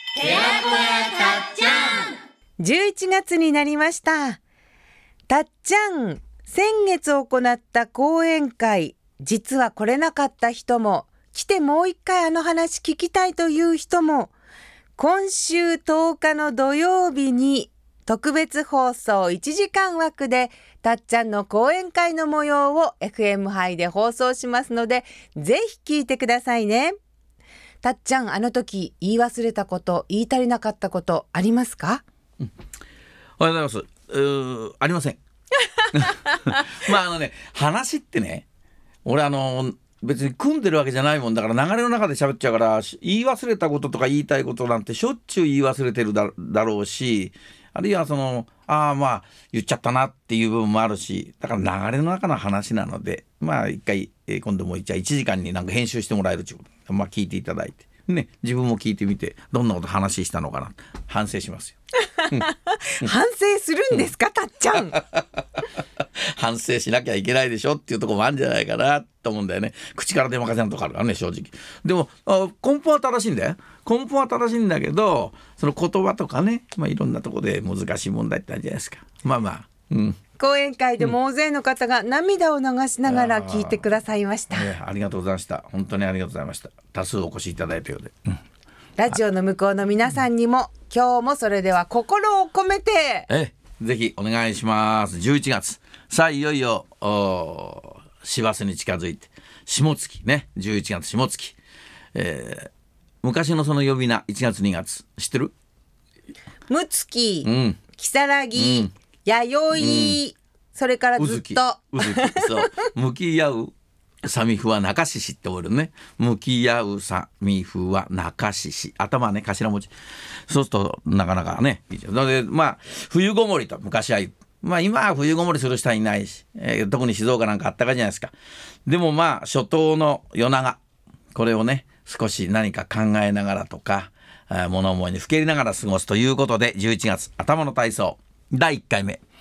寺子屋たっちゃん。 11月になりました。たっちゃん、先月行った講演会、実は来れなかった人も、来てもう一回あの話聞きたいという人も、今週10日の土曜日に特別放送1時間枠でたっちゃんの講演会の模様を FM 杯で放送しますので、ぜひ聞いてくださいね。たっちゃん、あの時言い忘れたこと、言い足りなかったことありますか？ おはようございます。ありません。まあ話ってね、俺別に組んでるわけじゃないもんだから流れの中で喋っちゃうから、言い忘れたこととか言いたいことなんてしょっちゅう言い忘れてる だろうし、あるいはまあ言っちゃったなっていう部分もあるし、だから流れの中の話なので、まあ一回、今度もじゃあ1時間になんか編集してもらえるということ、まあ聞いていただいてね、自分も聞いてみてどんなこと話したのかな反省しますよ。 反省するんですか、たっちゃん。 反省しなきゃいけないでしょっていうところもあるんじゃないかなと思うんだよね。口から出まかせなとこあるからね、正直。でも根本は正しいんだよ。根本は正しいんだけど、その言葉とかね、いろんなところで難しい問題ってあるじゃないですか。 講演会でも大勢の方が涙を流しながら聞いてくださいました。 ありがとうございました。本当にありがとうございました。多数お越しいただいたようで、 ラジオの向こうの皆さんにも、今日もそれでは心を込めてぜひお願いします。11月さあいよいよ師走に近づいて、下月ね、11月下月、昔のその呼び名1月2月知ってる？ むつき、きさらぎ、やよい、それからずっとうずきそう向き合うさみふは中ししっておるね。向き合うさみふは中しし、頭ね、頭文字。そうするとなかなかねいいじゃん。なので冬ごもりと昔は言う。今は冬ごもりする人はいないし、特に静岡なんかあったかいじゃないですか。でも初冬の夜長、これをね少し何か考えながらとか物思いにふけりながら過ごすということで、11月頭の体操第1回目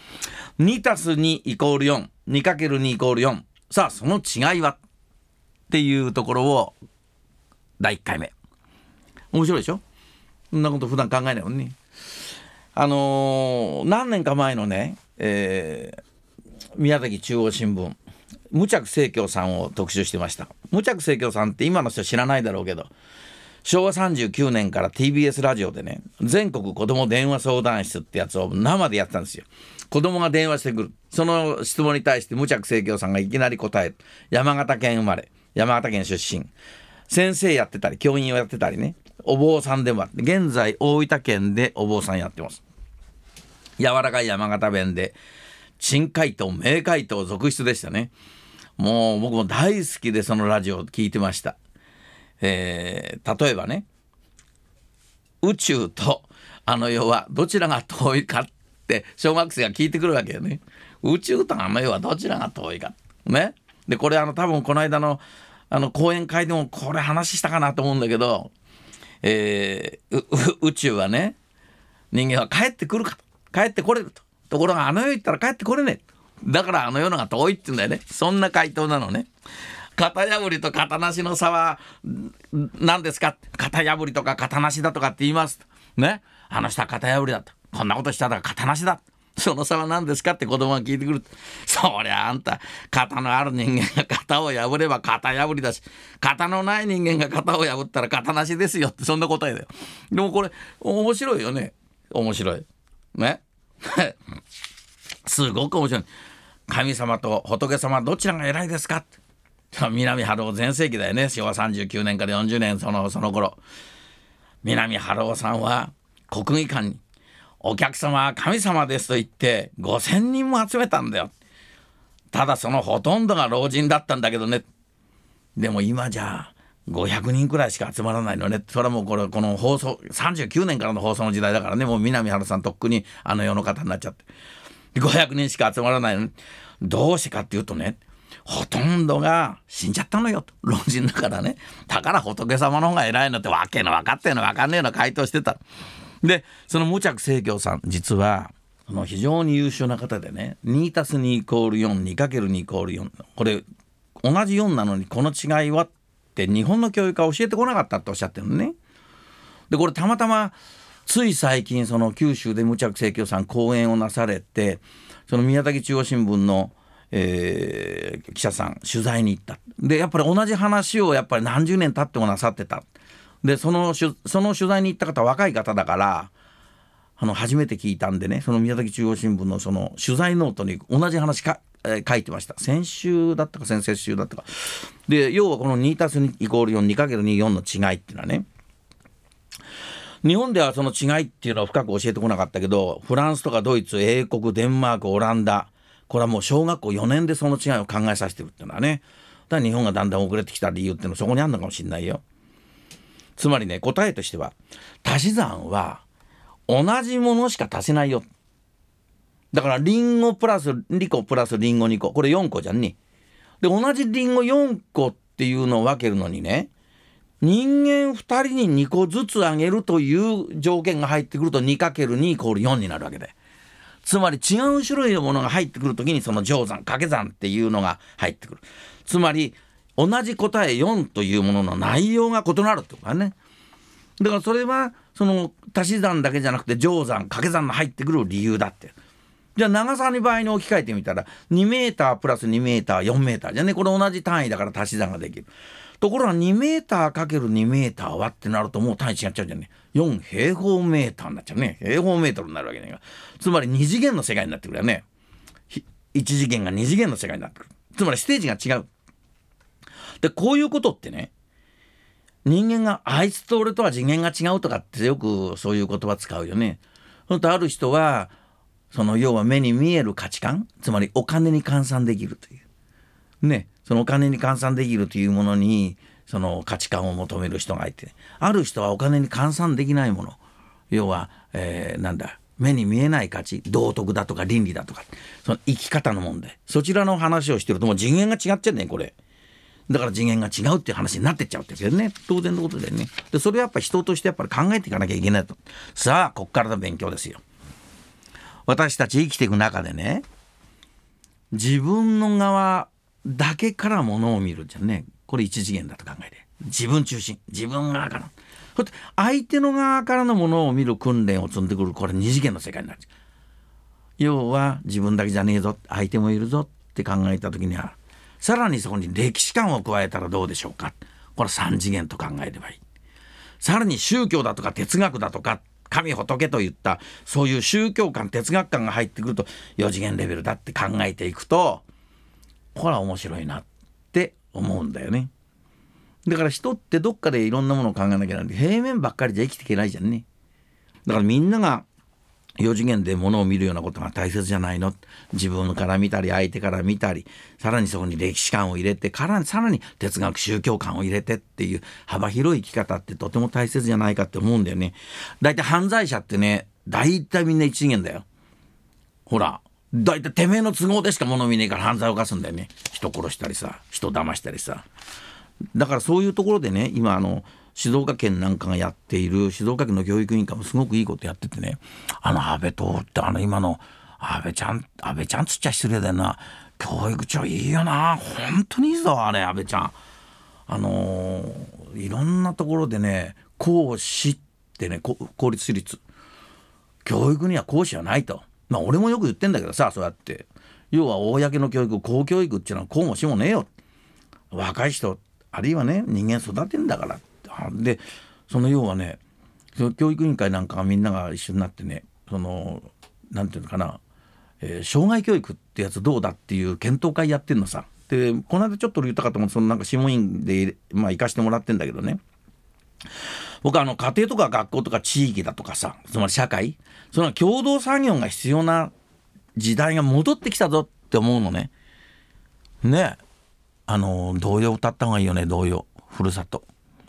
2+2 イコール 4 2×2 イコール4、さあその違いはっていうところを第1回目。面白いでしょ。そんなこと普段考えないもんね。何年か前のね、宮崎中央新聞無着清京さんを特集してました。無着清京さんって今の人知らないだろうけど、昭和39年から TBS ラジオでね、全国子ども電話相談室ってやつを生でやってたんですよ。子どもが電話してくる、その質問に対して無着清京さんがいきなり答える。山形県生まれ、山形県出身、先生やってたり教員をやってたりね、お坊さんでもあって、現在大分県でお坊さんやってます。柔らかい山形弁で珍回答名回答続出でしたね。もう僕も大好きでそのラジオを聞いてました。例えばね、宇宙とあの世はどちらが遠いかって小学生が聞いてくるわけよね。宇宙とあの世はどちらが遠いかね。でこれ多分この間の講演会でもこれ話したかなと思うんだけど、宇宙はね、人間は帰ってくるかと、帰ってこれると、ところがあの世行ったら帰ってこれねえ、だからあの世のが遠いって言うんだよね。そんな回答なのね。型破りと型なしの差は何ですか。型破りとか型なしだとかって言いますね。あの人は型破りだと、こんなことしたら型なしだ、その差は何ですかって子供が聞いてくる。そりゃあんた型のある人間が型を破れば型破りだし、型のない人間が型を破ったら型なしですよって、そんな答えだよ。でもこれ面白いよね。面白いね。すごく面白い。神様と仏様どちらが偉いですかって。南春夫全盛期だよね。昭和39年から40年その頃、南春夫さんは国技館にお客様は神様ですと言って5000人も集めたんだよ。ただそのほとんどが老人だったんだけどね。でも今じゃ500人くらいしか集まらないのね。それはもうこの放送39年からの放送の時代だからね。もう南春さんとっくにあの世の方になっちゃって、500人しか集まらないのに、どうしてかっていうとね、ほとんどが死んじゃったのよと、老人だからね。だから仏様の方が偉いのってわけの分かってんの分かんねえの回答してた。でその無着清京さん、実は非常に優秀な方でね、 2+2 イコール 4 2×2 イコール4、これ同じ4なのにこの違いはって日本の教育は教えてこなかったっておっしゃってるのね。 でこれたまたまつい最近その九州で無着清鏡さん講演をなされて、その宮崎中央新聞の、記者さん取材に行った。でやっぱり同じ話をやっぱり何十年経ってもなさってた。でその取材に行った方は若い方だから初めて聞いたんでね、その宮崎中央新聞のその取材ノートに同じ話書いてました。先週だったか先々週だったかで、要はこの 2+2=4 2×2=4 の違いっていうのはね、日本ではその違いっていうのは深く教えてこなかったけど、フランスとかドイツ、英国、デンマーク、オランダ、これはもう小学校4年でその違いを考えさせてるっていうのはね、だから日本がだんだん遅れてきた理由っていうのはそこにあるのかもしれないよ。つまりね、答えとしては足し算は同じものしか足せないよ。だからリンゴプラス2個プラスリンゴ2個、これ4個じゃんね。で同じリンゴ4個っていうのを分けるのにね、人間2人に2個ずつあげるという条件が入ってくると 2×2=4 になるわけで、つまり違う種類のものが入ってくるときにその乗算掛け算っていうのが入ってくる。つまり同じ答え4というものの内容が異なるってことだね。だからそれはその足し算だけじゃなくて乗算掛け算が入ってくる理由だって。じゃあ長さに場合に置き換えてみたら2メータープラス2メーター4メーターじゃね、これ同じ単位だから足し算ができる。ところが2メーターかける2メーターはってなるともう単位違っちゃうじゃんね。4平方メーターになっちゃうね。平方メートルになるわけね。つまり2次元の世界になってくるよね。1次元が2次元の世界になってくる。つまりステージが違う。でこういうことってね、人間があいつと俺とは次元が違うとかってよくそういう言葉使うよね。ほんとある人はその要は目に見える価値観、つまりお金に換算できるというね、そのお金に換算できるというものにその価値観を求める人がいて、ある人はお金に換算できないもの、要は、なんだ目に見えない価値、道徳だとか倫理だとか、その生き方の問題、そちらの話をしてるともう次元が違っちゃうねこれ。だから次元が違うっていう話になってっちゃうっていうね、当然のことでね。でそれはやっぱり人としてやっぱり考えていかなきゃいけないと。さあこっからの勉強ですよ。私たち生きていく中でね、自分の側だけからものを見るじゃんね。これ一次元だと考えて、自分中心、自分側から相手の側からのものを見る訓練を積んでくる、これ二次元の世界になる。要は自分だけじゃねえぞ、相手もいるぞって考えた時にはさらにそこに歴史観を加えたらどうでしょうか。これ三次元と考えればいい。さらに宗教だとか哲学だとか神仏といったそういう宗教観哲学観が入ってくると4次元レベルだって考えていくと、これは面白いなって思うんだよね。だから人ってどっかでいろんなものを考えなきゃならない。平面ばっかりじゃ生きていけないじゃんね。だからみんなが4次元で物を見るようなことが大切じゃないの。自分から見たり相手から見たり、さらにそこに歴史観を入れてからさらに哲学宗教観を入れてっていう幅広い生き方ってとても大切じゃないかって思うんだよね。だいたい犯罪者ってね、だいたいみんな一次元だよ。ほらだいたいてめえの都合でしか物を見ねえから犯罪を犯すんだよね。人殺したりさ、人騙したりさ。だからそういうところでね、今静岡県なんかがやっている静岡県の教育委員会もすごくいいことやっててね、安倍徹って今の安倍ちゃんつっちゃ失礼だよな、教育長いいよな、本当にいいぞあれ安倍ちゃん。いろんなところでね、講師ってね、公立私立教育には講師はないと。まあ俺もよく言ってんだけどさ、そうやって要は公の教育、公教育っていうのはこうもしもねえよ、若い人あるいはね人間育てんだから。でその要はね、教育委員会なんかがみんなが一緒になってね、なんていうのかな、障害教育ってやつどうだっていう検討会やってんのさ。でこの間ちょっと言ったかと思って、なんか諮問員で行かしてもらってんだけどね、僕は家庭とか学校とか地域だとかさ、つまり社会、その共同作業が必要な時代が戻ってきたぞって思うのね。ねえ童謡歌った方がいいよね。童謡、ふるさと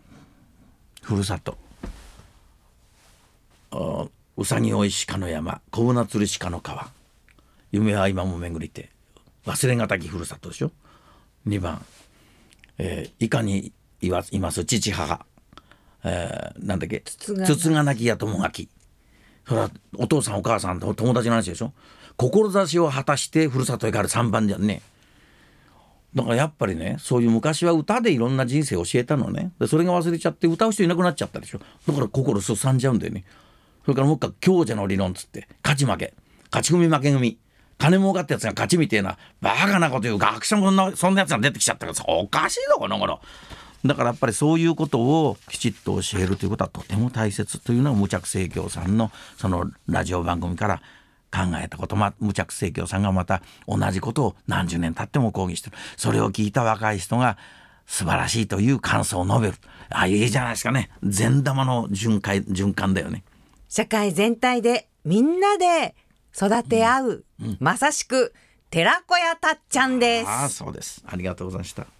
うさぎ追い鹿の山、小舟釣り鹿の川、夢は今も巡りて、忘れがたきふるさとでしょ。2番、いかにいます父母、なんだっけ、つつがなきや友がき。それはお父さんお母さんと友達の話でしょ。志を果たしてふるさとへ帰る3番じゃんね。 だからやっぱりね、そういう昔は歌でいろんな人生を教えたのね。でそれが忘れちゃって歌う人いなくなっちゃったでしょ。だから心すさんじゃうんだよね。それからもう一回強者の理論つって、勝ち負け、勝ち組負け組、金儲かったやつが勝ちみてえなバカなこと言う学者もそんなやつが出てきちゃったからおかしいぞこの頃。だからやっぱりそういうことをきちっと教えるということはとても大切というのが無着生協さんのそのラジオ番組から考えたこと。無着生協さんがまた同じことを何十年経っても講義してる。それを聞いた若い人が素晴らしいという感想を述べる。いいじゃないですかね。善玉の循環だよね。 社会全体でみんなで育て合う、まさしく寺子屋たっちゃんです。 そうです。ありがとうございました。